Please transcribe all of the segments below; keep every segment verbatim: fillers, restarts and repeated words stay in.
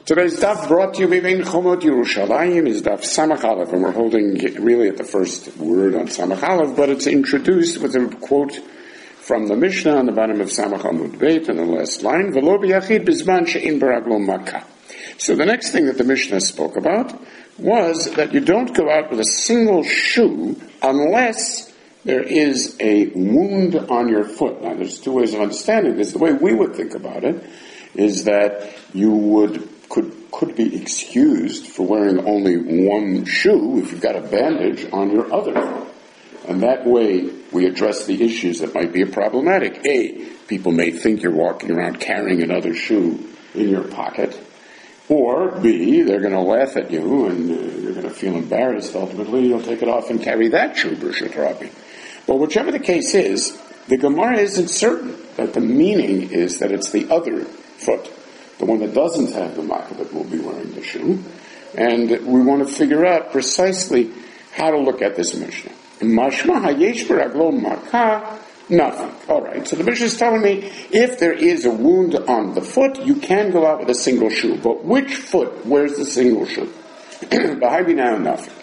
Today's daf brought to you by Bein Chomot Yerushalayim is daf Samach Aleph, and we're holding really at the first word on Samach Aleph, but it's introduced with a quote from the Mishnah on the bottom of Samach Amud Beit in the last line, V'lo b'yachid b'zman she'in baraglo makkah. So the next thing that the Mishnah spoke about was that you don't go out with a single shoe unless there is a wound on your foot. Now there's two ways of understanding this. The way we would think about it is that you would could could be excused for wearing only one shoe if you've got a bandage on your other foot. And that way we address the issues that might be problematic. A, people may think you're walking around carrying another shoe in your pocket. Or B, they're going to laugh at you and uh, you're going to feel embarrassed. Ultimately, you'll take it off and carry that shoe, B'rshut Rabbi. Well, whichever the case is, the Gemara isn't certain that the meaning is that it's the other foot, the one that doesn't have the makkah, that will be wearing the shoe. And we want to figure out precisely how to look at this Mishnah. Mashma hayesh b'raglo makkah, nothing. All right, so the Mishnah is telling me if there is a wound on the foot, you can go out with a single shoe. But which foot wears the single shoe? Behind now, nothing.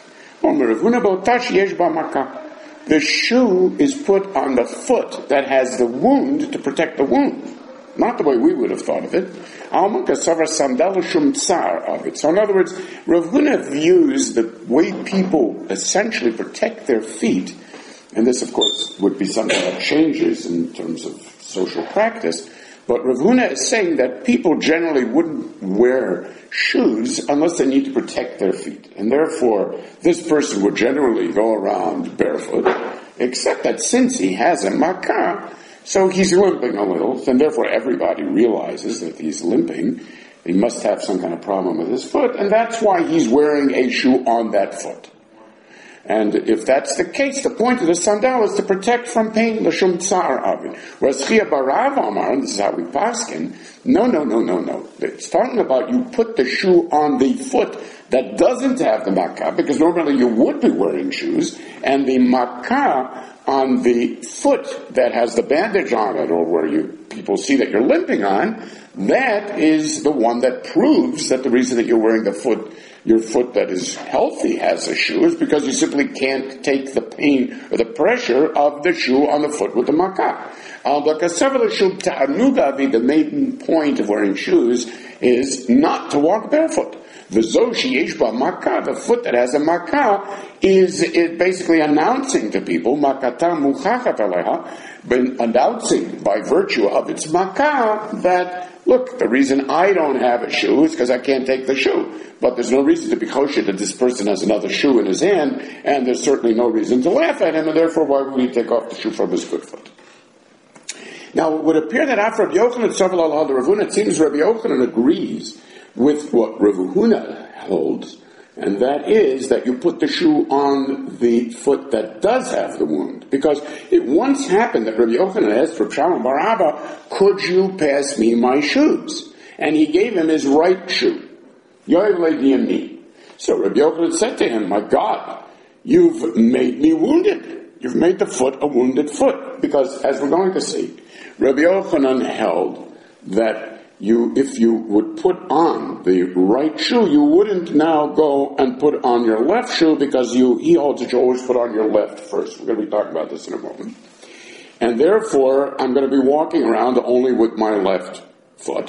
The shoe is put on the foot that has the wound to protect the wound. Not the way we would have thought of it. So in other words, Rav Huna views the way people essentially protect their feet, and this of course would be something that changes in terms of social practice, but Rav Huna is saying that people generally wouldn't wear shoes unless they need to protect their feet. And therefore, this person would generally go around barefoot, except that since he has a makkah, so he's limping a little, and therefore everybody realizes that he's limping. He must have some kind of problem with his foot, and that's why he's wearing a shoe on that foot. And if that's the case, the point of the sandal is to protect from pain, l'shum tsar avin. Whereas Chia Barav Amar, and this is how we paskin, no, no, no, no, no. It's talking about you put the shoe on the foot that doesn't have the makkah, because normally you would be wearing shoes, and the makkah on the foot that has the bandage on it, or where you people see that you're limping on, that is the one that proves that the reason that you're wearing the foot, your foot that is healthy has a shoe, is because you simply can't take the pain or the pressure of the shoe on the foot with the makkah. The main point of wearing shoes is not to walk barefoot. The foot that has a makkah is it basically announcing to people, makata muchachat aleha, announcing by virtue of its makkah that, look, the reason I don't have a shoe is because I can't take the shoe. But there's no reason to be kosher that this person has another shoe in his hand, and there's certainly no reason to laugh at him, and therefore why would he take off the shoe from his good foot? Now, it would appear that after Rabbi Yochanan, Tzavel al Rav Huna, it seems Rabbi Yochanan agrees with what Rav Huna holds, and that is that you put the shoe on the foot that does have the wound. Because it once happened that Rabbi Yochanan asked Rav Shalom bar Abba, could you pass me my shoes? And he gave him his right shoe. Yoav le'di yamini. So Rabbi Yochanan said to him, my God, you've made me wounded. You've made the foot a wounded foot. Because, as we're going to see, Rabbi Yochanan held that You, if you would put on the right shoe, you wouldn't now go and put on your left shoe because you, he holds that you always put on your left first. We're going to be talking about this in a moment. And therefore, I'm going to be walking around only with my left foot.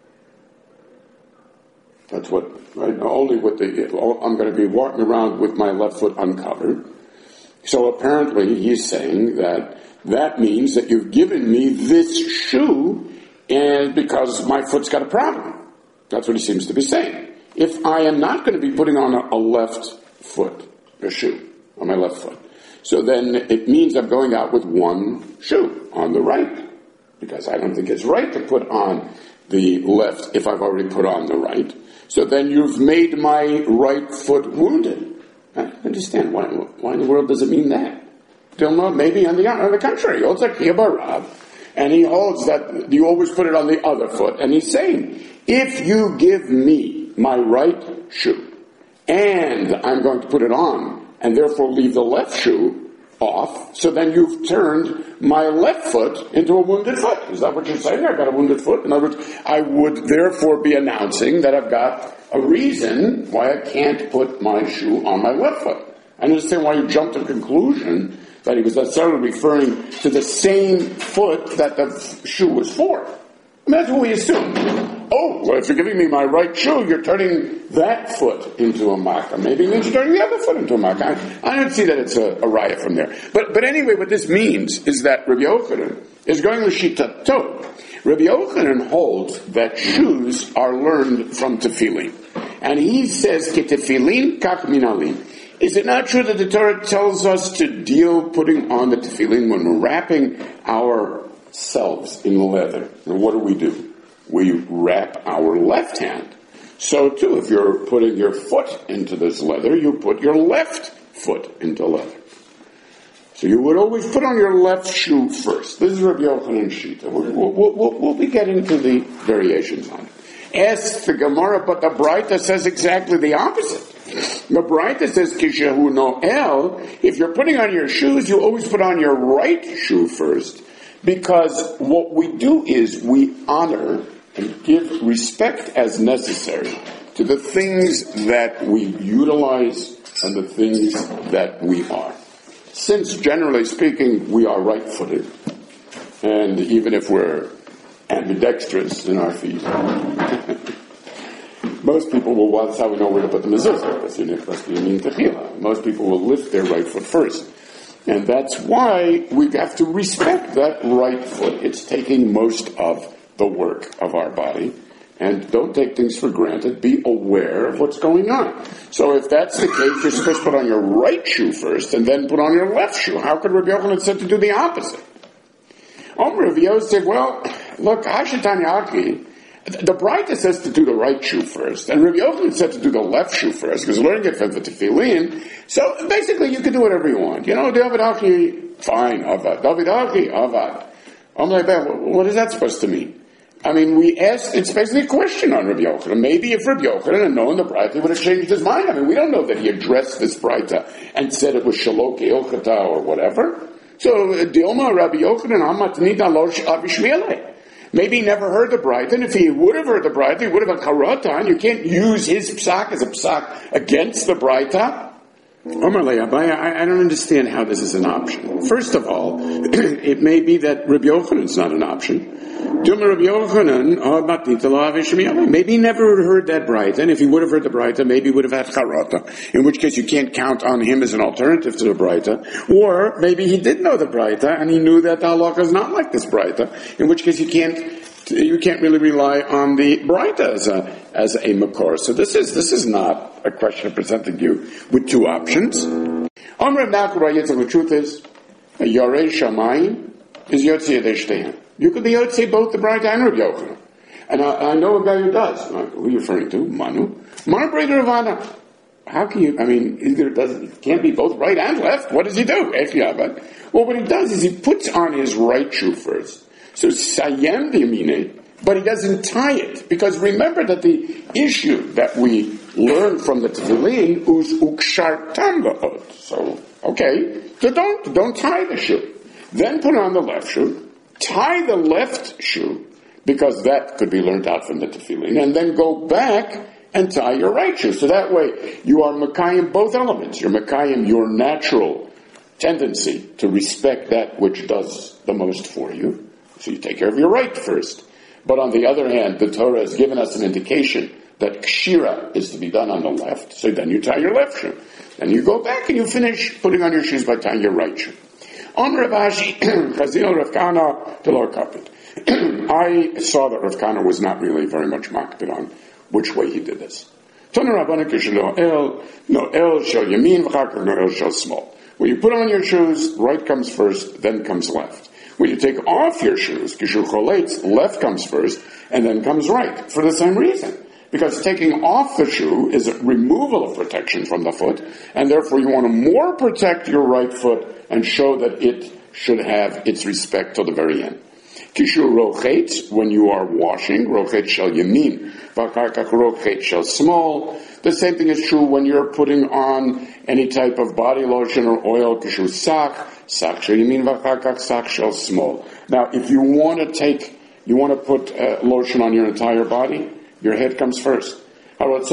That's what, right? Only with the, I'm going to be walking around with my left foot uncovered. So apparently he's saying that that means that you've given me this shoe and because my foot's got a problem. That's what he seems to be saying. If I am not going to be putting on a, a left foot, a shoe, on my left foot, so then it means I'm going out with one shoe on the right, because I don't think it's right to put on the left if I've already put on the right. So then you've made my right foot wounded. I understand. Why, why in the world does it mean that? Don't know. Maybe on the, on the contrary. Also, Chia Barav. And he holds that you always put it on the other foot. And he's saying, if you give me my right shoe, and I'm going to put it on, and therefore leave the left shoe off, so then you've turned my left foot into a wounded foot. Is that what you're saying? I've got a wounded foot. In other words, I would therefore be announcing that I've got a reason why I can't put my shoe on my left foot. I understand why you jumped to the conclusion that he was necessarily referring to the same foot that the f- shoe was for. I mean, that's what we assume. Oh, well, if you're giving me my right shoe, you're turning that foot into a makkah. Maybe it means you're turning the other foot into a makkah. I, I don't see that it's a, a raya from there. But but anyway, what this means is that Rabbi Yochanan is going l'shitato. Rabbi Yochanan holds that shoes are learned from tefillin. And he says, Ke tefillin kach minalim. Is it not true that the Torah tells us to deal putting on the tefillin when we're wrapping ourselves in leather? And what do we do? We wrap our left hand. So too, if you're putting your foot into this leather, you put your left foot into leather. So you would always put on your left shoe first. This is Rabbi Yochanan's Shita. We'll, we'll, we'll, we'll be getting to the variations on it. Ask the Gemara, but the Braita says exactly the opposite. The Braita says, Kishahu Noel, if you're putting on your shoes, you always put on your right shoe first, because what we do is we honor and give respect as necessary to the things that we utilize and the things that we are. Since, generally speaking, we are right-footed, and even if we're ambidextrous in our feet, most people will, well, that's how we know where to put the mezuzah. Most people will lift their right foot first. And that's why we have to respect that right foot. It's taking most of the work of our body. And don't take things for granted. Be aware of what's going on. So if that's the case, you're supposed to put on your right shoe first and then put on your left shoe. How could Rabbi Yochanan said to do the opposite? Omer Rabbi Yochanan said, well, look, Hashatanyaki, the Braita says to do the right shoe first, and Rabbi Yochanan said to do the left shoe first, because learning it from the tefillin. So basically, you can do whatever you want. You know, David Aki, fine, avad. David Aki, avad. I'm like, what is that supposed to mean? I mean, we asked, it's basically a question on Rabbi Yochanan. Maybe if Rabbi Yochanan had known the Braita, he would have changed his mind. I mean, we don't know that he addressed this Braita and said it was Shalok Ilchata or whatever. So, Dilma Rabbi Yochanan, Amatnita Losh Abishmiele. Maybe he never heard the Braita, and if he would have heard the Braita, he would have a karata, and you can't use his psak as a psak against the Braita. Omerle Abaya, I don't understand how this is an option. First of all, it may be that Rabbi Yochanan is not an option. Maybe he never heard that Braita, and if he would have heard the Braita, maybe he would have had charata, in which case you can't count on him as an alternative to the Braita. Or maybe he did know the Braita, and he knew that the halacha is not like this Braita, in which case you can't you can't really rely on the Braita as a as a makor. So this is this is not a question of presenting you with two options. Amr the truth is, Yarei Shamayim is Yotzei Yadei. You could be Yotzei both the Braita and Rabbi Yochanan. And I, I know a guy who does. Who are you referring to? Manu. Manu Breder Ravana. How can you, I mean, either it doesn't, it can't be both right and left. What does he do? Well, what he does is he puts on his right shoe first. So Sayem Yamine, but he doesn't tie it. Because remember that the issue that we learn from the Tefillin is Ukshar Tamba'ot. So, okay, so don't, don't tie the shoe. Then put on the left shoe, tie the left shoe, because that could be learned out from the tefillin, and then go back and tie your right shoe. So that way, you are Mekayim both elements. You're Mekayim your natural tendency to respect that which does the most for you. So you take care of your right first. But on the other hand, the Torah has given us an indication that kshira is to be done on the left. So then you tie your left shoe. Then you go back and you finish putting on your shoes by tying your right shoe. On Rav Ashi, Chazil Rav Kana, Delor Kapit. I saw that Rav Kana was not really very much makpid on which way he did this. Tona Rabbanan Kishlo El, no El Shel Yamin, V'chakar no El Shel Small. When you put on your shoes, right comes first, then comes left. When you take off your shoes, Kishu Choletz, left comes first, and then comes right, for the same reason. Because taking off the shoe is a removal of protection from the foot, and therefore you want to more protect your right foot and show that it should have its respect till the very end. Kishu rochet, when you are washing, rochet shel yamin, v'karkach rochet shel small. The same thing is true when you're putting on any type of body lotion or oil, kishu sak, sach shel yamin v'achar kach sach shel smol. Now, if you want to take, you want to put uh, lotion on your entire body, your head comes first. Because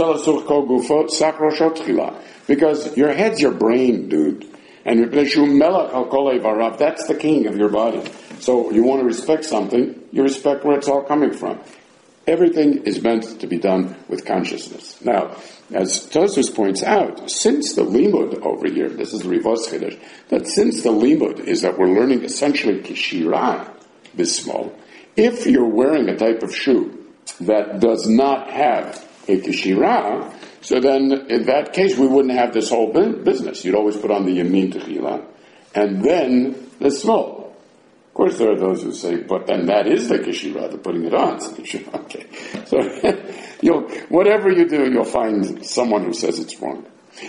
your head's your brain, dude. And that's the king of your body. So you want to respect something, you respect where it's all coming from. Everything is meant to be done with consciousness. Now, as Tosfos points out, since the limud over here, this is the Rivos Chiddush, that since the limud is that we're learning essentially kishira bismol, if you're wearing a type of shoe that does not have a kishira, so then in that case we wouldn't have this whole business. You'd always put on the yamin techila, and then the small. Of course, there are those who say, but then that is the kishira, they're putting it on. So okay, so you'll whatever you do, you'll find someone who says it's wrong.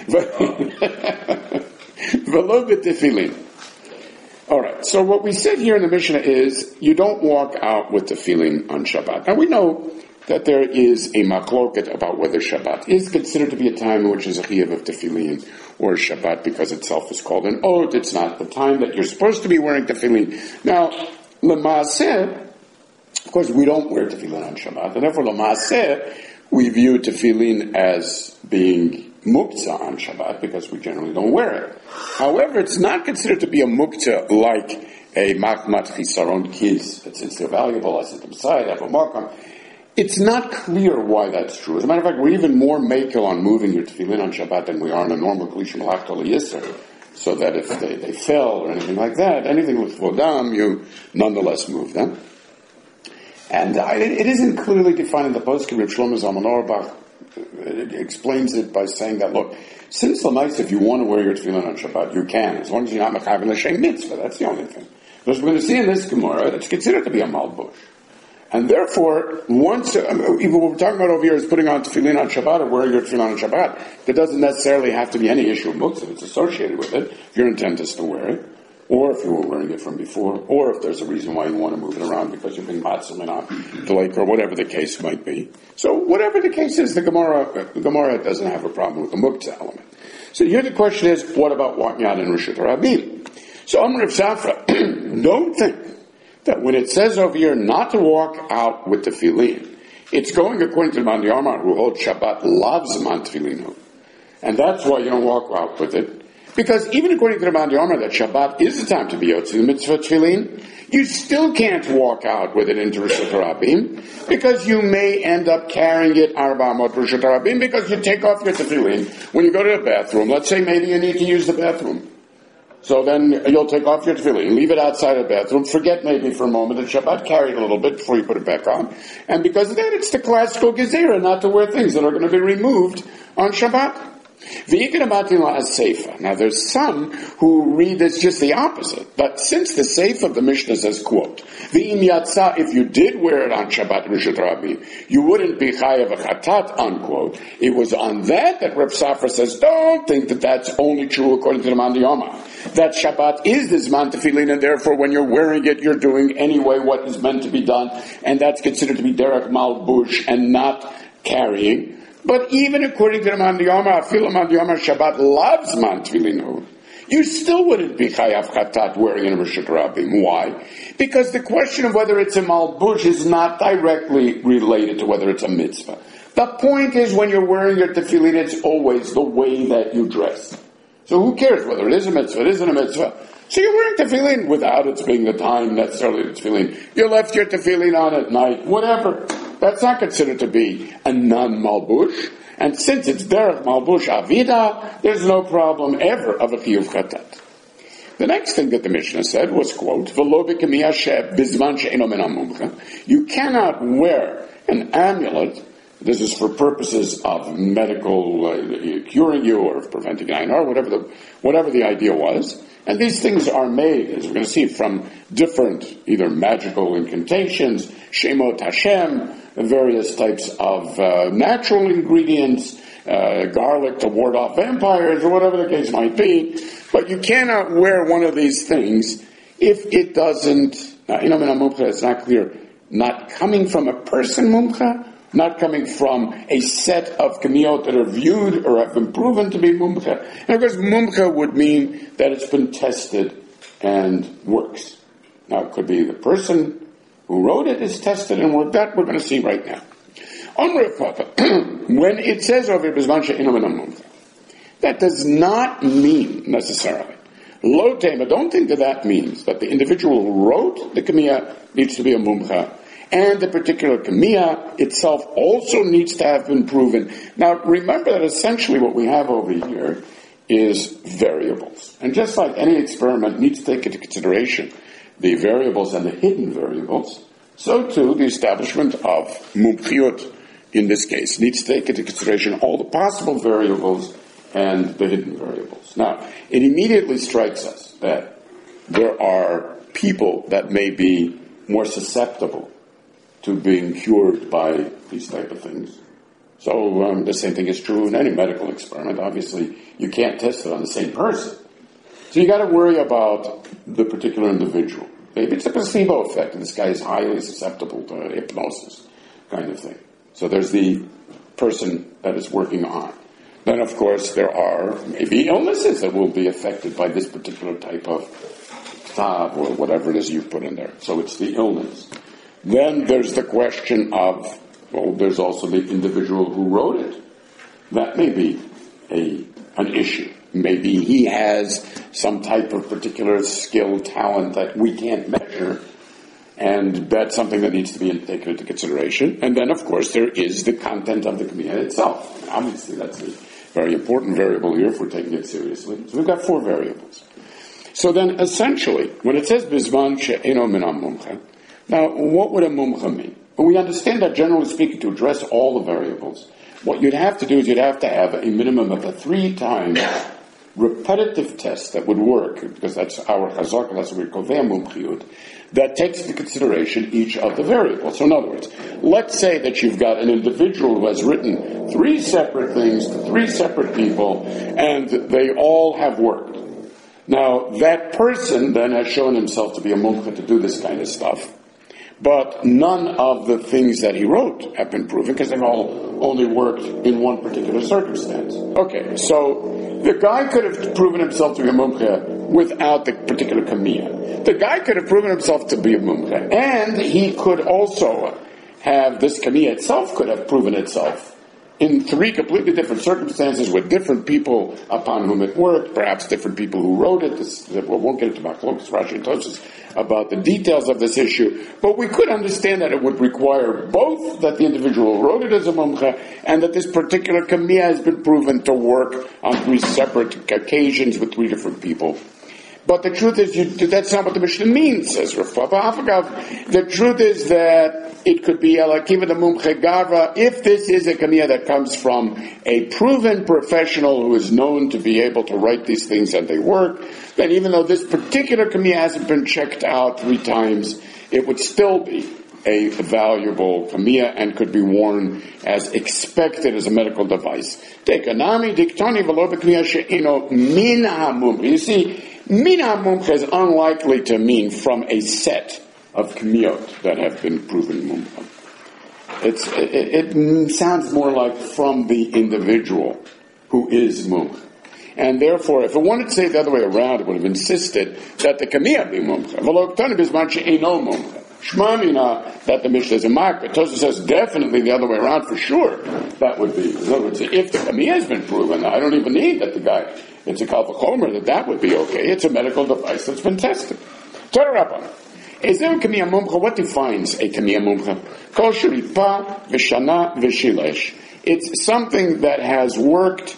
V'lo b'tefillin. All right. So what we said here in the Mishnah is you don't walk out with tefillin on Shabbat. Now we know that there is a machloket about whether Shabbat is considered to be a time in which is a chiyuv of tefillin, or Shabbat because itself is called an ot. It's not the time that you're supposed to be wearing tefillin. Now, l'maaseh, of course, we don't wear tefillin on Shabbat, and therefore l'maaseh we view tefillin as being muktzah on Shabbat because we generally don't wear it. However, it's not considered to be a muktzah like a machmat chisaron kis. Since they're valuable, I set them aside, have a makam. It's not clear why that's true. As a matter of fact, we're even more makel on moving your tefillin on Shabbat than we are on a normal kli shemalach tol yisr, so that if they, they fell or anything like that, anything with vodam, you nonetheless move them. And uh, it, it isn't clearly defined in the poskim. Reb Shlomo Zalman Auerbach it explains it by saying that, look, since the night, if you want to wear your tefillin on Shabbat, you can, as long as you're not mechaven l'shem mitzvah. That's the only thing. Because we're going to see in this Gemara, it's considered to be a malbush. And therefore, once, uh, even what we're talking about over here is putting on tefillin on Shabbat or wearing your tefillin on Shabbat. There doesn't necessarily have to be any issue of muktzah. It's associated with it. If your intent is to wear it, or if you were wearing it from before, or if there's a reason why you want to move it around because you've been matzah on the lake, or whatever the case might be. So whatever the case is, the Gemara, the Gemara doesn't have a problem with the muktzah element. So here the question is, what about walking out in Rishut Rabim? So Amr Rav Safra, don't think that when it says over here not to walk out with tefillin, it's going according to the Man Yamar who holds Shabbat loves man tefillinu. And that's why you don't walk out with it. Because even according to the Man Yamar that Shabbat is the time to be yotzi the mitzvah tefillin, you still can't walk out with it into Rishut Rabim, because you may end up carrying it arba amot Rishut Rabim, because you take off your tefillin when you go to the bathroom. Let's say maybe you need to use the bathroom. So then you'll take off your tefillin, leave it outside the bathroom, forget maybe for a moment that Shabbat, carry it a little bit before you put it back on. And because of that, it's the classical gezerah not to wear things that are going to be removed on Shabbat. Now there's some who read this just the opposite. But since the Seif of the Mishnah says, quote, if you did wear it on Shabbat Rishut Rabim, you wouldn't be chayav v'chatat, unquote. It was on that that Reb Safra says, don't think that that's only true according to the Man Yoma. That Shabbat is this man tefillin, and therefore when you're wearing it, you're doing anyway what is meant to be done, and that's considered to be derech malbush and not carrying. But even according to the Man Yoma, Afil Man Yoma Shabbat loves man tefillinu, you still wouldn't be chayav chatat wearing in Rishut Rabim. Why? Because the question of whether it's a malbush is not directly related to whether it's a mitzvah. The point is, when you're wearing your tefillin, it's always the way that you dress. So who cares whether it is a mitzvah, it isn't a mitzvah? So you're wearing tefillin without it being the time necessarily the tefillin. You left your tefillin on at night, whatever. That's not considered to be a non-malbush. And since it's derech malbush avida, there's no problem ever of a chiyuv chatat. The next thing that the Mishnah said was, quote, V'lo b'kemi Hashem bizman she'eno min hamumcha. You cannot wear an amulet. This is for purposes of medical uh, curing you or preventing an or whatever the whatever the idea was. And these things are made, as we're going to see, from different either magical incantations, Shemot Hashem, various types of uh, natural ingredients, uh, garlic to ward off vampires, or whatever the case might be. But you cannot wear one of these things if it doesn't, uh, you know, it's not clear, not coming from a person, mumcha, not coming from a set of kniot that are viewed or have been proven to be mumcha. And of course, mumcha would mean that it's been tested and works. Now, it could be the person who wrote it is tested and worked. That we're going to see right now. When it says over Bizman she'eino min hamumcha, that does not mean necessarily. Lo tema, don't think that that means that the individual who wrote the Kamiya needs to be a mumcha, and the particular Kamiya itself also needs to have been proven. Now, remember that essentially what we have over here is variables. And just like any experiment needs to take into consideration the variables and the hidden variables, so too the establishment of mumchiyut, in this case, needs to take into consideration all the possible variables and the hidden variables. Now, it immediately strikes us that there are people that may be more susceptible to being cured by these type of things. So um, the same thing is true in any medical experiment. Obviously, you can't test it on the same person. So you got to worry about the particular individual. Maybe it's a placebo effect, and this guy is highly susceptible to hypnosis, kind of thing. So there's the person that is working on. Then, of course, there are maybe illnesses that will be affected by this particular type of ktav or whatever it is you put in there. So it's the illness. Then there's the question of, well, there's also the individual who wrote it. That may be a an issue. Maybe he has some type of particular skill, talent that we can't measure, and that's something that needs to be taken into consideration. And then, of course, there is the content of the Kamiya itself. Obviously, that's a very important variable here if we're taking it seriously. So we've got four variables. So then, essentially, when it says Bizman she'eino min hamumcha, now, what would a mumcha mean? Well, we understand that, generally speaking, to address all the variables, what you'd have to do is you'd have to have a minimum of a three-time repetitive test that would work, because that's our chazaka, that's what we call mumchiyut, that takes into consideration each of the variables. So in other words, let's say that you've got an individual who has written three separate things to three separate people, and they all have worked. Now, that person then has shown himself to be a mumcha to do this kind of stuff, but none of the things that he wrote have been proven because they've all only worked in one particular circumstance. Okay, so the guy could have proven himself to be a mumcha without the particular Kamiya. The guy could have proven himself to be a mumcha, and he could also have, this Kamiya itself could have proven itself in three completely different circumstances with different people upon whom it worked, perhaps different people who wrote it. This, we won't get into Machlokas, Rashi, and Tosfos about the details of this issue, but we could understand that it would require both that the individual who wrote it as a mumcha and that this particular Kamiya has been proven to work on three separate occasions with three different people. But the truth is, you, that's not what the Mishnah means, says Rav Papa Afagav. The truth is that it could be Elakiva the Mumche Gavra if this is a Kamiya that comes from a proven professional who is known to be able to write these things and they work. Then even though this particular Kamiya hasn't been checked out three times, it would still be a valuable Kamiya and could be worn as expected as a medical device. Tekanami diktoni v'lo b'Kamiya she'eino min hamumcha. You see, min hamumcha is unlikely to mean from a set of Kamiyot that have been proven mumcha. It's, it, it sounds more like from the individual who is mumcha. And therefore, if it wanted to say it the other way around, it would have insisted that the Kamiya be mumcha. V'lo ktani b'zman she'eino mumcha. Shmamina, that the Mishnah is a mark, but Tosfos says definitely the other way around for sure. That would be, in other words, if the Kamiya has been proven, I don't even need that the guy, it's a Kal V'chomer, that that would be okay. It's a medical device that's been tested. Torah is there a Kamiya mumcha? What defines a Kamiya mumcha? Kol sheripa v'shana v'shilesh. It's something that has worked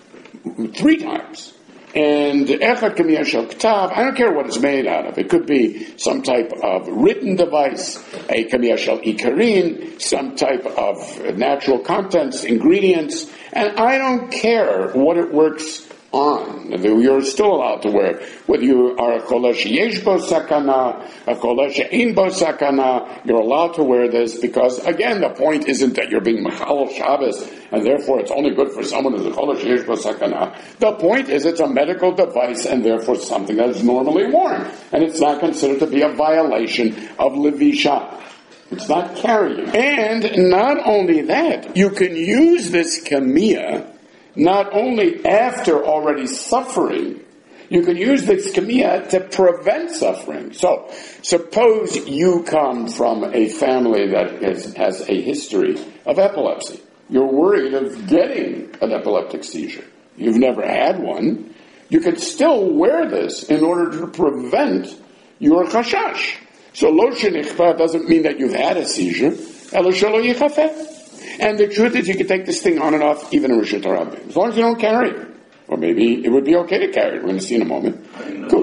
three times. And echad Kamiya shel ktav, I don't care what it's made out of. It could be some type of written device, a Kamiya shel ikarin, some type of natural contents, ingredients, and I don't care what it works on. You're still allowed to wear it. Whether you are a kolesh yesh bo sakana, a kolesh ein bo sakana, you're allowed to wear this because, again, the point isn't that you're being machal Shabbos and therefore it's only good for someone who's a kolesh yesh bo sakana. The point is it's a medical device and therefore something that is normally worn. And it's not considered to be a violation of levisha. It's not carrying. And not only that, you can use this Kamiya not only after already suffering You can use this kamiya to prevent suffering. So, suppose you come from a family that has, has a history of epilepsy. You're worried of getting an epileptic seizure. You've never had one. You could still wear this in order to prevent your chashash. So lo shenichpa doesn't mean that you've had a seizure. Elo shelo yichafeh. And the truth is you can take this thing on and off even in Rishut HaRabim, as long as you don't carry it. Or maybe it would be okay to carry it. We're going to see in a moment. Cool.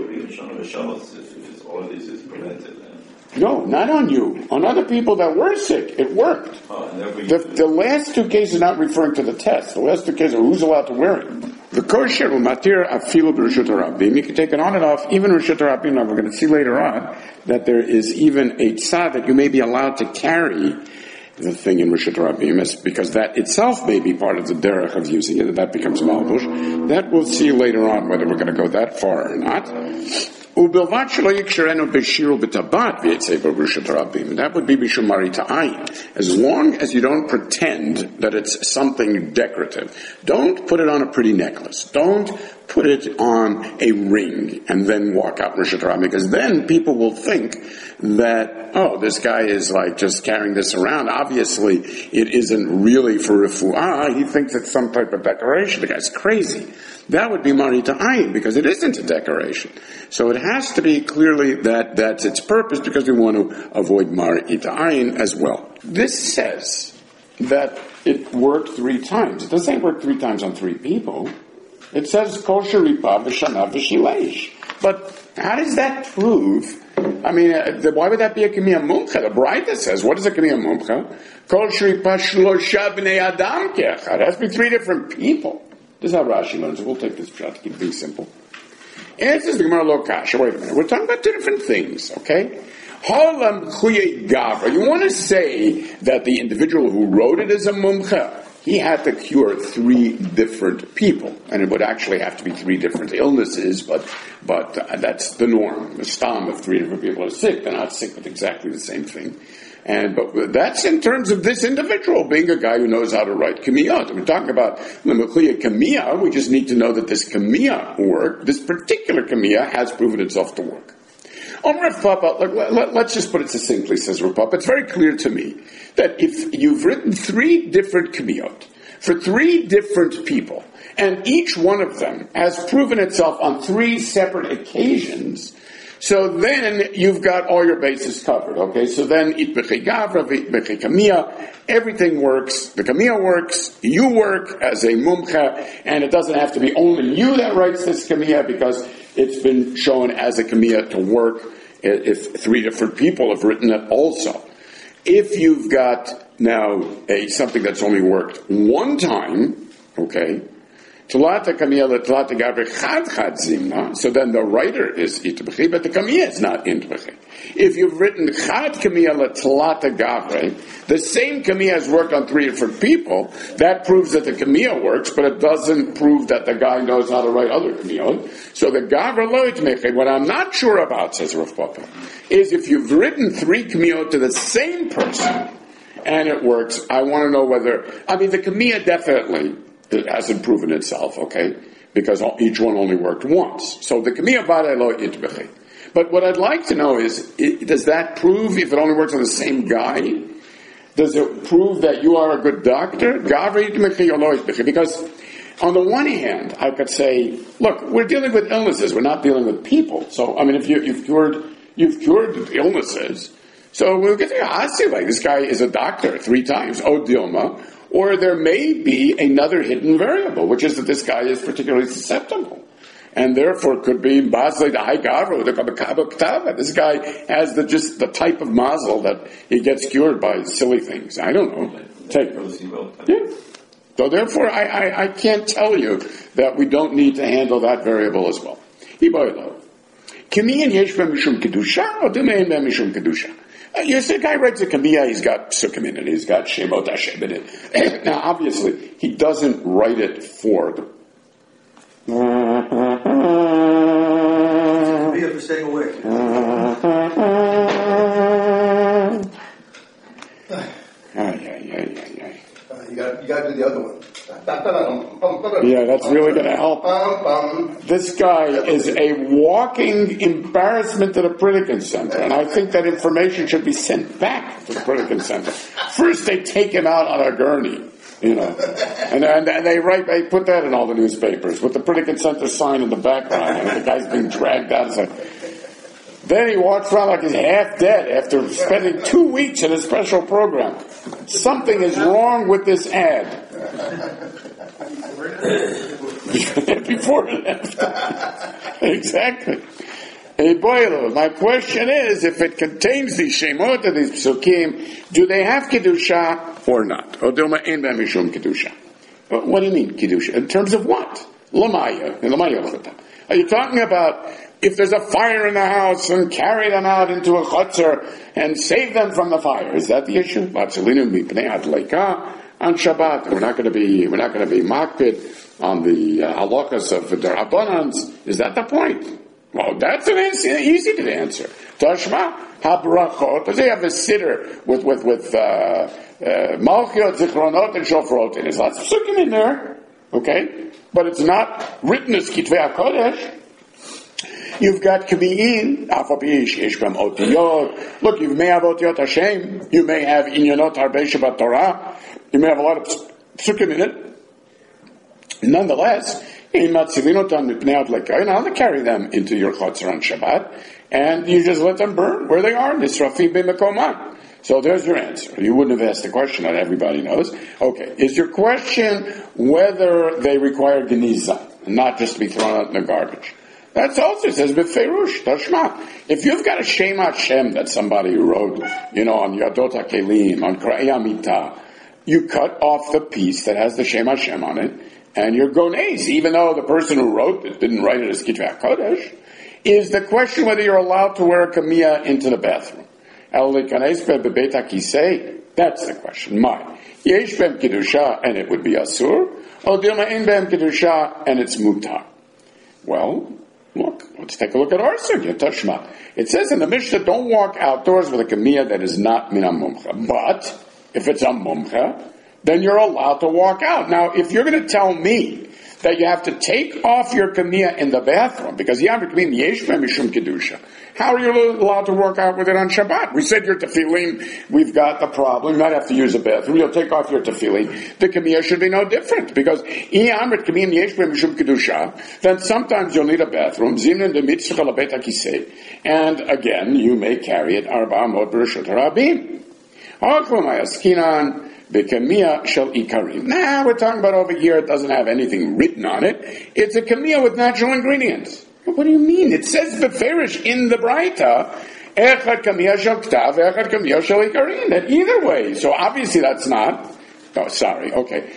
No, not on you. On other people that were sick, it worked. Oh, the, the last two cases are not referring to the test. The last two cases are who's allowed to wear it. The kosher umatir afilu b'Rishut HaRabim. You can take it on and off, even Rishut HaRabim. Now we're going to see later on that there is even a tzad that you may be allowed to carry the thing in Rishut HaRabim, because that itself may be part of the derech of using it, and that becomes malbush. That we'll see later on whether we're going to go that far or not. And that would be bishum marita ayin. As long as you don't pretend that it's something decorative. Don't put it on a pretty necklace. Don't put it on a ring and then walk out Rishut HaRabim, because then people will think that, oh, this guy is like just carrying this around. Obviously, it isn't really for refuah. He thinks it's some type of decoration. The guy's crazy. That would be marita ayin, because it isn't a decoration. So it has to be clearly that that's its purpose, because we want to avoid marita ayin as well. This says that it worked three times. It doesn't say it worked three times on three people. It says kol sheripa v'shana v'shileish. But how does that prove? I mean, uh, the, why would that be a kamiya mumcha? The Braita says, what is a kamiya mumcha? Kol sheripa shlosha b'nei adam ke'echad. It has to be three different people. This is how Rashi learns it. We'll take this shot to keep things simple. Answers the Gemara lo kasha. Wait a minute. We're talking about two different things, okay? Halam chuye gavra. You want to say that the individual who wrote it is a mumcha? He had to cure three different people, and it would actually have to be three different illnesses, but but uh, that's the norm. The stam of three different people are sick. They're not sick with exactly the same thing. And but that's in terms of this individual being a guy who knows how to write kamiyot. We're talking about lemechliya kamiyah. We just need to know that this kamiyah worked. This particular kamiyah has proven itself to work. On Rav Papa, let, let, let's just put it succinctly, says Rav Papa. It's very clear to me that if you've written three different kamiyot for three different people, and each one of them has proven itself on three separate occasions, so then you've got all your bases covered, okay? So then, itbechi gavra, itbechi kamiyah, everything works, the kamiyah works, you work as a mumcha, and it doesn't have to be only you that writes this kamiyah, because it's been shown as a kamiyah to work if three different people have written it also. If you've got now a something that's only worked one time, okay, Tulata kamiyah tulata gavre chad chad zimna. So then the writer is itbechi, but the kamiyah is not itbechi. If you've written chad kamiyah tulata gavre, the same kamiyah has worked on three different people. That proves that the kamiyah works, but it doesn't prove that the guy knows how to write other kamiyot. So the gavre lo itmechi. What I'm not sure about, says Rav Papa, is if you've written three kamiyot to the same person and it works, I want to know whether, I mean, the kamiyah definitely, it hasn't proven itself, okay? Because each one only worked once. So the kamiyah vada lo itbechi. But what I'd like to know is, does that prove, if it only works on the same guy, does it prove that you are a good doctor? Gavra itbechi or lo itbechi? Because on the one hand, I could say, look, we're dealing with illnesses, we're not dealing with people. So, I mean, if you, you've cured, you've cured illnesses, so we'll get to Asi, like this guy is a doctor three times, O Dilma. Or there may be another hidden variable, which is that this guy is particularly susceptible. And therefore could be Basle the High Gavra, the Kabakaba Ktava. This guy has the just the type of mazel that he gets cured by silly things. I don't know. Take yeah. So therefore I, I, I can't tell you that we don't need to handle that variable as well. Hiboilo. Kimiyan Yeshba Mishum Kedusha or Dumein Mishum Kedusha. Uh, you see, the guy writes a kamiyah, he's got sukkim in it, he's got shemot Hashem in it. Now, obviously, he doesn't write it for the... Kamiyah for staying awake. Ay, ay, ay, ay, ay. You got you got to do the other one. Yeah, that's really going to help. This guy is a walking embarrassment to the Pritikin Center, and I think that information should be sent back to the Pritikin Center. First, they take him out on a gurney, you know, and, and, and they write, they put that in all the newspapers with the Pritikin Center sign in the background, and the guy's being dragged out. It's like, then he walks around like he's half dead after spending two weeks in a special program. Something is wrong with this ad. Before and after. Exactly. Hey, Boilo, my question is, if it contains these shemot of these psukim, do they have kedusha or not? Or dilma ein b'hem mishum kedusha? What do you mean kedusha? In terms of what? Lamaya. Are you talking about if there's a fire in the house and carry them out into a chutzner and save them from the fire? Is that the issue? On Shabbat, we're not going to be we're not going to be makpid on the uh, halachas of the Rabbanans. Is that the point? Well, that's an easy, easy to answer. Tashma habrachot, because they have a siddur with with with malchiot, zichronot, and shofrot. There's lots of psukim in there, okay, but it's not written as kitvei hakodesh. You've got Kami'in, Afapish, Ishbam Otiyot. Look, you may have Otiyot Hashem. You may have Inyanot Harbe Shabbat Torah. You may have a lot of psukim in it. Nonetheless, you know, to carry them into your chutzner on Shabbat, and you just let them burn where they are. Nisrafim b'mekomah. So there's your answer. You wouldn't have asked the question that everybody knows. Okay, is your question whether they require geniza, not just to be thrown out in the garbage? That's also, it says, B'ferush, Tashma. If you've got a Shem Hashem that somebody wrote, you know, on Yadot HaKelim, on Kra'ei Amita, you cut off the piece that has the Shem Hashem on it, and you're gonez, even though the person who wrote it didn't write it as Kitvei HaKodesh. Is the question whether you're allowed to wear a kamiyah into the bathroom? El Lekanez B'Beit HaKisei? That's the question. My. Yesh B'Hem Kedusha, and it would be Asur, or Dilma Ein B'Hem Kedusha, and it's Mutar. Well, look, let's take a look at our sugya, Tashma. It says in the Mishnah, don't walk outdoors with a kamiyah that is not min mumcha. But, if it's a mumcha, then you're allowed to walk out. Now, if you're going to tell me that you have to take off your kamiyah in the bathroom, because you have to kamiyah yesh b'hem mishum kedusha, how are you allowed to walk out with it on Shabbat? We said your tefillin, we've got the problem, you might have to use a bathroom, you'll take off your tefillin. The kamiyah should be no different, because then sometimes you'll need a bathroom, and again, you may carry it, arba mod b'reshut harabim. Nah, we're talking about over here, it doesn't have anything written on it. It's a kamiyah with natural ingredients. What do you mean? It says beferish in the Braita, echad kamiyah shel ktav, echad kamiyah shel ikarin. That either way. So obviously that's not. Oh, sorry. Okay.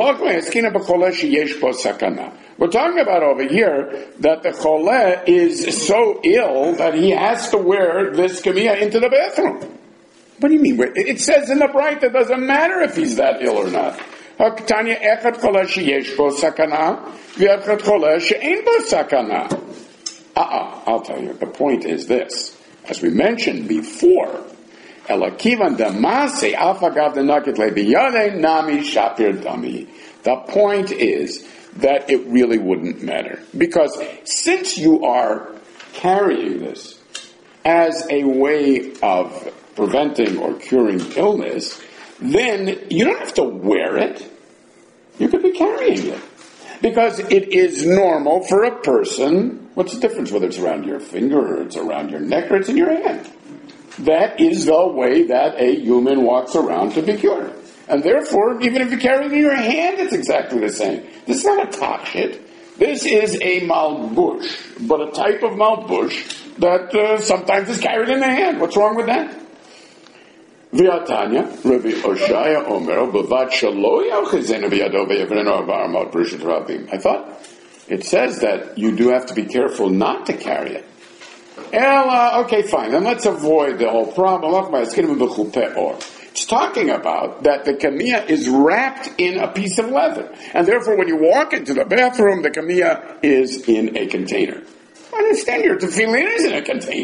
We're talking about over here that the choleh is so ill that he has to wear this kamiyah into the bathroom. What do you mean? It says in the Braita, it doesn't matter if he's that ill or not. Haktanya echad choleh sheyesh bo sakana, v'echad choleh she'ein bo sakana. Uh-uh, I'll tell you. The point is this. As we mentioned before, Elakivan damase afagav denakit lebiyane nami shapir dami. The point is that it really wouldn't matter. Because since you are carrying this as a way of preventing or curing illness, then you don't have to wear it. You could be carrying it. Because it is normal for a person. What's the difference whether it's around your finger or it's around your neck or it's in your hand? That is the way that a human walks around to be cured. And therefore, even if you carry it in your hand, it's exactly the same. This is not a tachshit. This is a malbush, but a type of malbush that uh, sometimes is carried in the hand. What's wrong with that? V'atanya, Rabbi Oshaya Omer, b'vat shalo yachizenu b'yado v'yavreno v'armot b'rishut rabim. I thought it says that you do have to be careful not to carry it. Ella, okay, fine. Then let's avoid the whole problem. It's talking about that the kamiyah is wrapped in a piece of leather, and therefore, when you walk into the bathroom, the kamiyah is in a container. I understand your tefillin is in a container.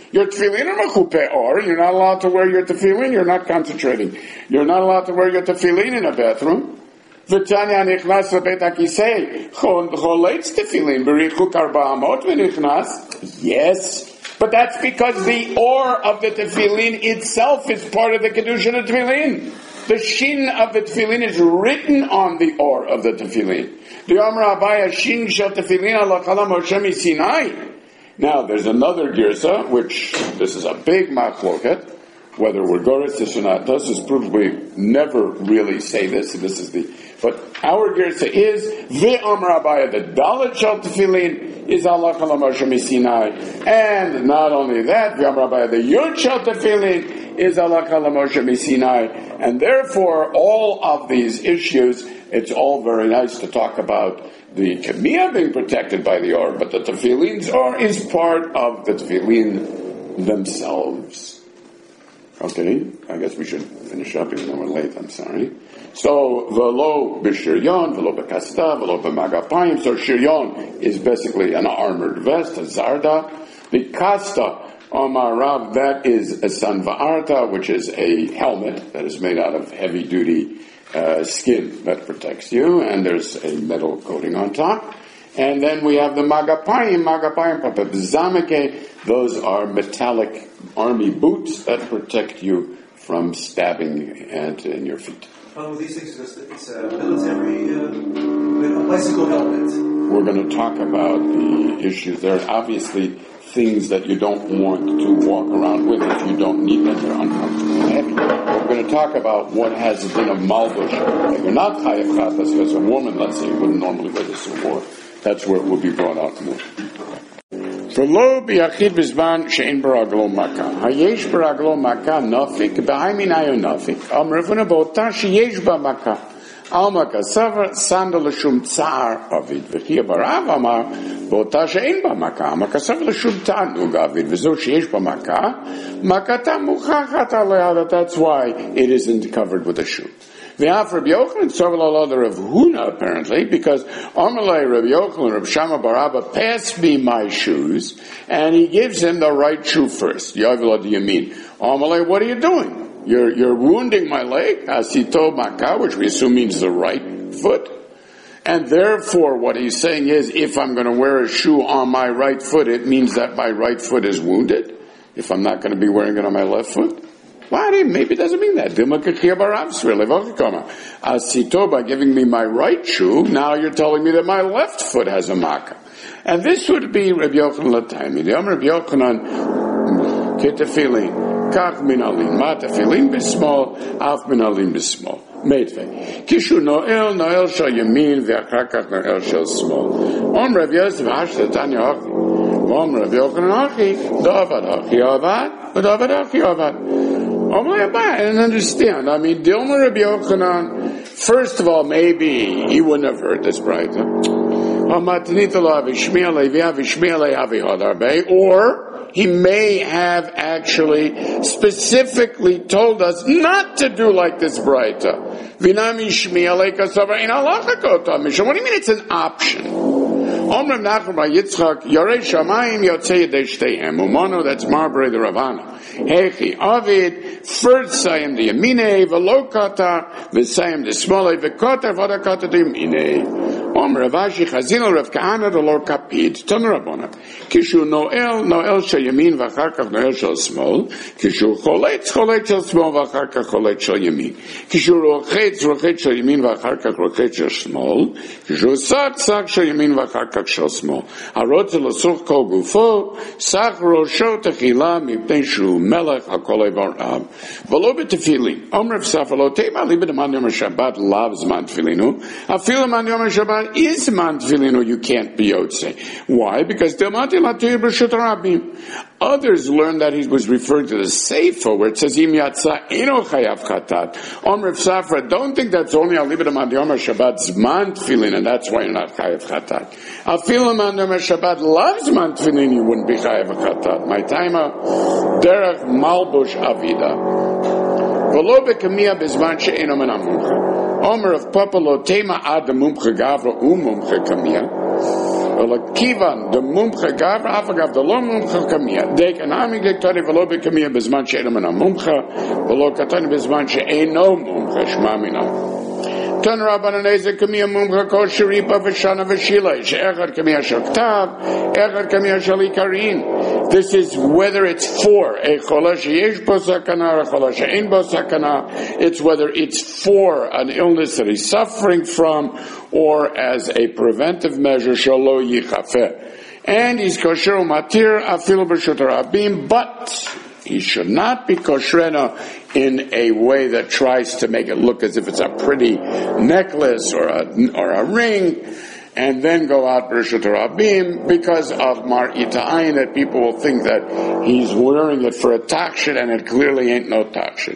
Your tefillin are mechupe or, you're not allowed to wear your tefillin, you're not concentrating. You're not allowed to wear your tefillin in a bathroom. V'tanya nichnas lebeit hakisei, choletz tefillin, berichuk arba amot v'nichnas. Yes. But that's because the or of the tefillin itself is part of the kedusha of the tefillin. The shin of the tefillin is written on the or of the tefillin. The Amar Abaya shin shel tefillin ala chala Moshe Sinai. Now there's another girsa, which this is a big machloket, whether we're goris this or not. This is probably never really say this. This is the but our girsa is the Amar Abaya, the dalet shel tefillin is Allah chala Moshe Sinai, and not only that, the Amar Abaya, the yud shel tefillin is Allah chala Moshe Sinai, and therefore all of these issues, it's all very nice to talk about the kemiyah being protected by the or, but the tefillins or is part of the tefillin themselves. Okay, I guess we should finish up even though we're late, I'm sorry. So, velo b'shiryon, velo b'kasta, velo b'magapayim. So shiryon is basically an armored vest, a zarda. The kasta, Omar Rav, that is a sanva'arta, which is a helmet that is made out of heavy-duty uh, skin that protects you, and there's a metal coating on top. And then we have the magapayim, magapayim papabzameke. Those are metallic army boots that protect you from stabbing and in your feet. Well, with these things, it's a military uh, bicycle helmet. We're going to talk about the issues. There are obviously things that you don't want to walk around with if you don't need them. They're uncomfortable and heavy. We're going to talk about what has been a malbush. If you're not chayav chatas, as a woman, let's say, you wouldn't normally wear this in war. That's where it will be brought out more. V'lo b'yachid b'zman she'en baraglo maka. Hayesh baraglo maka nafik, b'haimin ayo nafik. Am revuna b'ota sheyesh ba maka. Al maka savar sandal l'shum tzar avid. V'chia barav amar b'ota she'en ba maka. Maka savar l'shum ta'anug avid. V'zo sheyesh ba maka. Makata muchachat alea. That's why it isn't covered with a shoe. V'af Rabbi Yochanan Tzovel Alada Rav Huna, apparently, because Amalei Rabbi Yochanan Rav Shama Barabba passed me my shoes, and he gives him the right shoe first. Yovel Ad Yamin. Amalei, what are you doing? You're, you're wounding my leg? Asito Maka, which we assume means the right foot. And therefore, what he's saying is, if I'm going to wear a shoe on my right foot, it means that my right foot is wounded. If I'm not going to be wearing it on my left foot. Why? Maybe it doesn't mean that. Asito, by giving me my right shoe, now you're telling me that my left foot has a makkah. And this would be Rabbi Yochanan Lataymi. The Rabbi Yochanan, ketefilin, kach min alin, ma tefilin b'smol, af min alin b'smol. Meitve. Kishu noel, noel shal yamin, ve'achakach noel shal smol. Om Rav Yosef, hashta tanya hachi. Om Rav Yochanan hachi, da'avad hachi avad, da'avad hachi avad. I didn't understand. I mean, Dilma Rabbi Yochanan, first of all, maybe he wouldn't have heard this, right? Or he may have actually specifically told us not to do like this Braita. What do you mean it's an option? Omrim Nachum by Yitzchak, Yorei Shamayim Yotzei Yedei Shteihem, Umano, that's Marbury the Ravana. Hechi Avid, first Sayim the Yamine, Velokata, Vesayim the Smolei, Vekota, Vodakata the Yamine. Om Ravashi Chazino Rav Kahana the Lord Kapid, Tanarabona. Kishu Noel, Noel Shal Yamin, Vacharkach Noel Shal Smol, Kishu Choletz, Choletz Shal Smol, Vacharkach Choletz Shal Yamin. Kishu Rochetz, Rochetz Shal Yamin, Vacharkach Rochetz Shal Smol, Kishu Sak, Sak Shal Yamin, Vacharkach Shal Smol. Harotze L'such Kol Gufo, Sak Rosho Techila, Mipnei Shu Melech HaKol Evar Av. V'lo b'tefilin. Om Rav Safar Lo Tema Libet Man Yom HaShabbat Lavs Man Tefilinu. Afil Man Yom HaShabbat is man tefillin, you can't be yotze. Why? Because others learned that he was referring to the Sefer, where it says Im Yatsa Eno Chayav Chatat. Om Rav Safra, don't think that's only a libet man Yom HaShabbat man tefillin, and that's why you're not Chayav Chatat. Afil man Yom HaShabbat loves man tefillin, you wouldn't be Chayav Chatat. My timer, Derech Malbush Avida. V'lo bekamiyah bezman she'eno men amumcha. Omer of Papa lo tema ad mumcha gavra umumcha kamiyah. Kivan, the mumcha gavra, afagav, the lo mumcha kamia. De kanami diktari velo bekamia bezman she'ena mena mumcha, velo katani bezman she'eno mumcha, shma mina. Tan Rabbanan Eze Kamia Mumcha Kol Sharipa Vashana Vashila Echad Kamia Shaktav Echad Kamia Shali Karin. This is whether it's for a chola sheyesh bo sakana or a chola she'ein bo sakana. It's whether it's for an illness that he's suffering from or as a preventive measure shalo yichafeh. And he's kosher umatir afilu b'shut rabim, but he should not be koshrena in a way that tries to make it look as if it's a pretty necklace or a, or a ring, and then go out b'reshut rabim because of mar ita'ayin, that people will think that he's wearing it for a takshet, and it clearly ain't no takshet.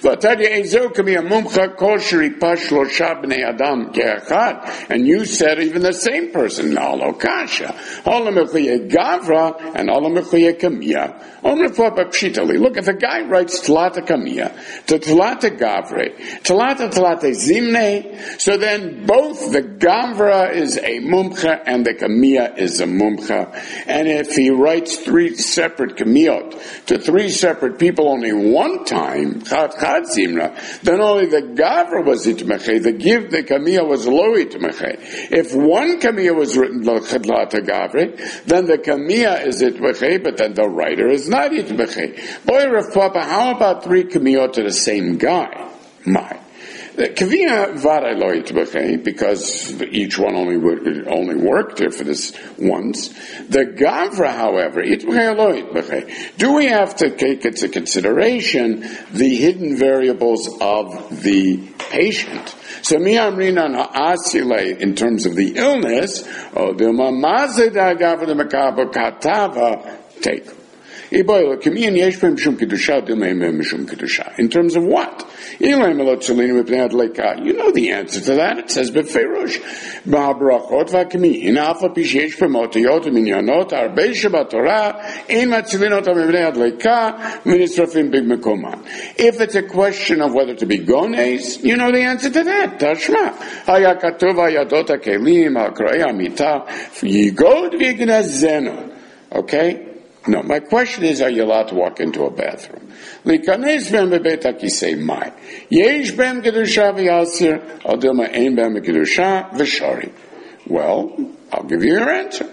And you said even the same person, Alo kasha, gavra and alo kamia. Look, if a guy writes Tlata Kamia to Tlata Gavre, Tlata Tlata Zimne, so then both the Gavra is a Mumcha and the Kamia is a Mumcha. And if he writes three separate Kamiot to three separate people only one time, Chad Chad Zimra, then only the Gavra was Itmeche, the give the Kamia was Lo Itmeche. If one Kamia was written Tlata Gavre, then the Kamia is Itmeche, but then the writer is not Itmeche. Boy, Rav Papa, how about three Kamiyot to the same guy? My. The Kavia Varai Lo Itmeche, because each one only only worked here for this once. The Gavra, however, Itmeche Lo Itmeche. Do we have to take into consideration the hidden variables of the patient? So mi amrina ha'asile, in terms of the illness, o the mamazed Gavra the makabo katava take. In terms of what? You know the answer to that. It says Beferush. If it's a question of whether to be gones, you know the answer to that. Tashma. Okay? No, my question is, are you allowed to walk into a bathroom? Well, I'll give you your answer.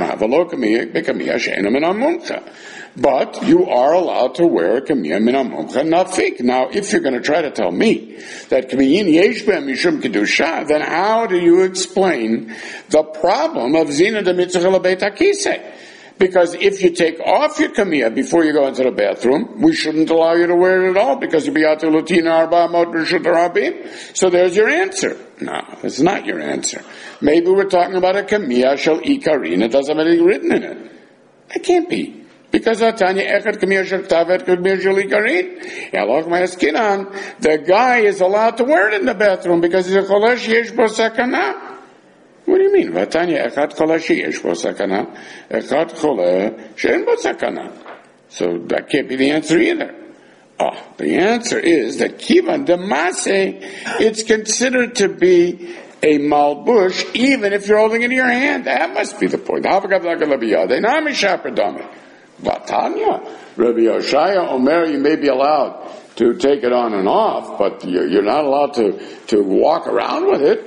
But you are allowed to wear a kamiyah min ha-mumcha nafik. Now, if you're going to try to tell me that kamiyin yesh b'hem mishum kedusha, then how do you explain the problem of zina de mitzvah lebeit hakisei? Because if you take off your kamiyah before you go into the bathroom, we shouldn't allow you to wear it at all, because you'll be out to lutina arba mot b'reshut rabim. So there's your answer. No, it's not your answer. Maybe we're talking about a kamiyah shel ikarin. It doesn't have anything written in it. It can't be. Because Atanya echad kamiyah shel ktavet kamiyah shel ikarin. Yalach ma'askinan. The guy is allowed to wear it in the bathroom because he's a cholesh yesh bo sakana. What do you mean? Vatanya echad chola sheyesh bo sakana, echad chola she'en bo sakana. So that can't be the answer either. Oh, the answer is that kivan demase, it's considered to be a malbush even if you're holding it in your hand. That must be the point. Vatanya, Rabbi Yoshaya Omer, you may be allowed to take it on and off, but you're not allowed to, to walk around with it.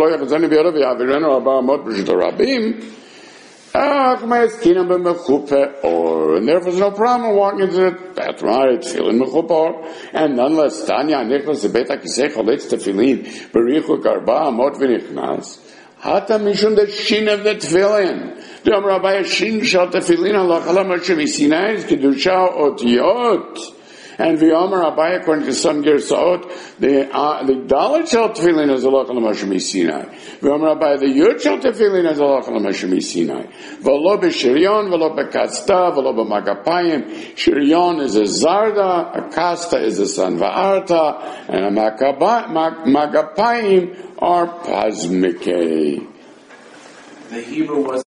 Or, and therefore there's no problem walking into the bathroom. It's feeling mechupor. And nonetheless, Tanya, Nicholas, the Beta Kisech, let's tefillin, berichu karba, amot v'nichnas. Hata mishum the shin of the tefillin. Dom Rabbi shin shal tefillin, Allah chala Moshe Sinai, kedusha otiyot. And v'yomer Abai, according to some Gersaot, the uh, the Dalet shel tefillin is Allah Moshe Sinai. V'yomer Abai, the Yud shel tefillin is Allah Moshe Sinai. V'lo b'shiryon, v'lo b'kasta, v'lo b'magapayim. Shiryon is a zarda, a kasta is a sanva'arta, and a magapayim are pazmikei. The Hebrew was